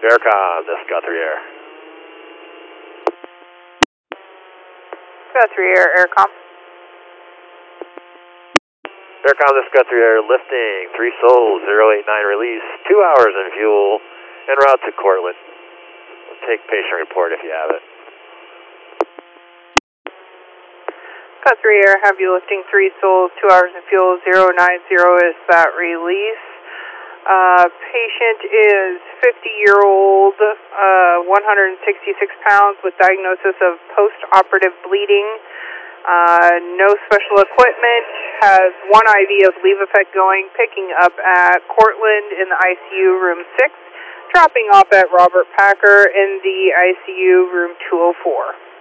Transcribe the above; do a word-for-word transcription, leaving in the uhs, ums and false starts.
Aircom, this is Guthrie Air. Guthrie Air, Aircom. Aircom, this is Guthrie Air, lifting, three Soul, zero eight nine release, two hours in fuel, en route to Cortland. Take patient report if you have it. Guthrie Air, have you lifting three Souls, two hours in fuel, zero nine zero is that release. Uh, patient is fifty-year-old, uh, one hundred sixty-six pounds with diagnosis of post-operative bleeding. Uh, no special equipment, has one I V of Levophed going, picking up at Cortland in the I C U room six, dropping off at Robert Packer in the I C U room two oh four.